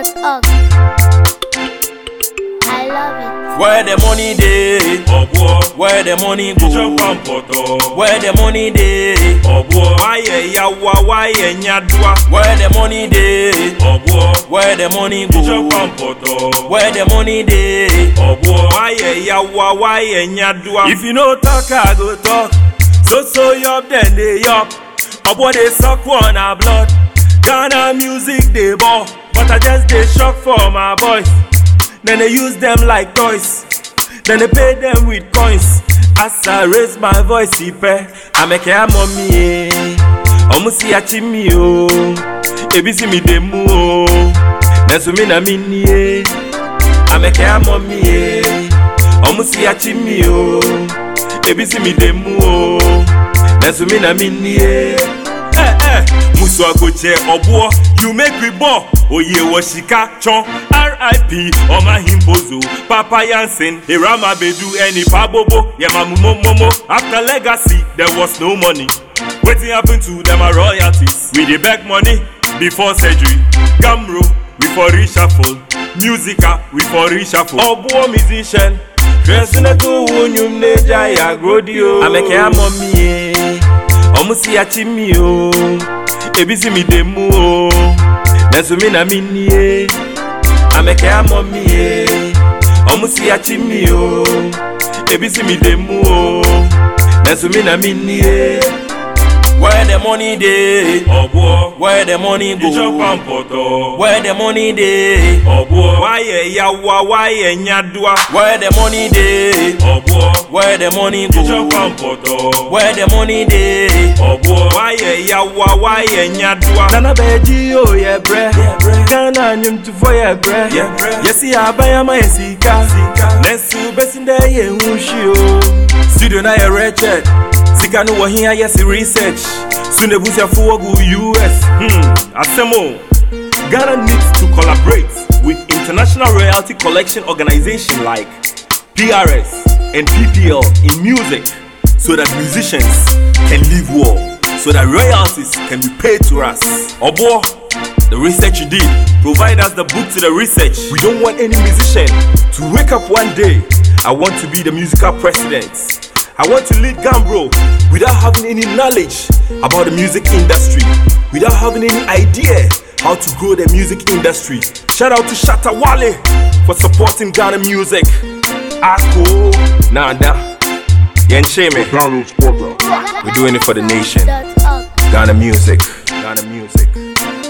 Ghana.org. I love it. Where the money dey? Where the money go? Where the money dey? Why yawa? Why nyadwa? Where the money dey? Where the money go? Where the money dey? Why yawa? Why nyadwa? If you no talk, I go talk. So yup, then they yup. Obo they suck one a blood. Ghana music they ball, but I just they shock for my boys. Then they use them like toys. Then they pay them with coins. As I raise my voice, I make a mommy. Omusi achimi o, ebisi mi demu o. Nesumi na mini I make a mommy. Omusi achimi o, ebisi mi demu o. Nesumi na mini Musu agoche obuo, you make me ball. Oye washika chon, R.I.P. Oma Himbozo, Papa Yansen, Irama Bedu, any Pabobo, Yamamu Momo. After legacy, there was no money. Waiting happened to them are royalties. We dey beg money before surgery. Gamro, we for reshuffle. Musica, we for reshuffle. Obuo musician, dressing a two unyum neja ya grodio. I make a mommy. Omusi achimi o, ebisi mi demu o. Nesumi na mini I make a mommy. Omusi achimi o, ebisi mi demu o. Nesumi na mini Where the money dey? Where the money go? Where the money dey? Why yawa? Why nyadwa? Where the money dey? Where the money go? Where the money dey? Why yawa? Why nyadwa? Nana beji o ye bre. Ghana nyum tu for ye bre. Yesi abaya ma yesika. Nesu besinde ye unshi o. Studio na ye wretched. Sika no wa here yes research. Soon the busia for go US. Asemo. Ghana needs to collaborate with international royalty collection organizations like PRS and PPL in music, so that musicians can live well, so that royalties can be paid to us. Obo, the research you did, provide us the book to the research. We don't want any musician to wake up one day, I want to be the musical president. I want to lead Gambro without having any knowledge about the music industry, without having any idea how to grow the music industry. Shout out to Shatta Wale for supporting Ghana music. Ako, Nanda, Yencheme. We're doing it for the nation. Ghana music. Ghana music.